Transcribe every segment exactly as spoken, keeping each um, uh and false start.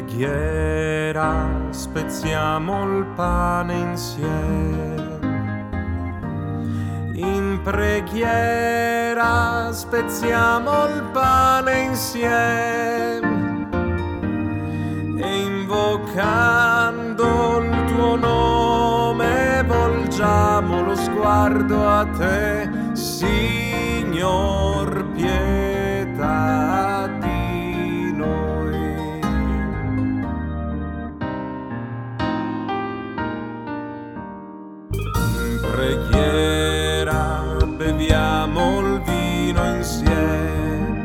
preghiera spezziamo il pane insieme. In preghiera spezziamo il pane insieme e invocando il tuo nome volgiamo lo sguardo a te, Signor, pietà di noi. In preghiera beviamo il vino insieme.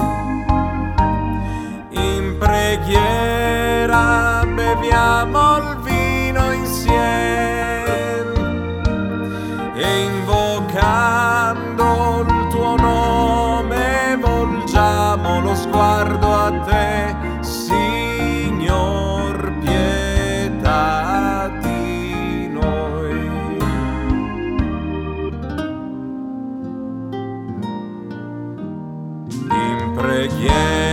In preghiera beviamo il vino insieme e invocando il tuo nome volgiamo lo sguardo a te, Signor, pietà di noi. In preghiera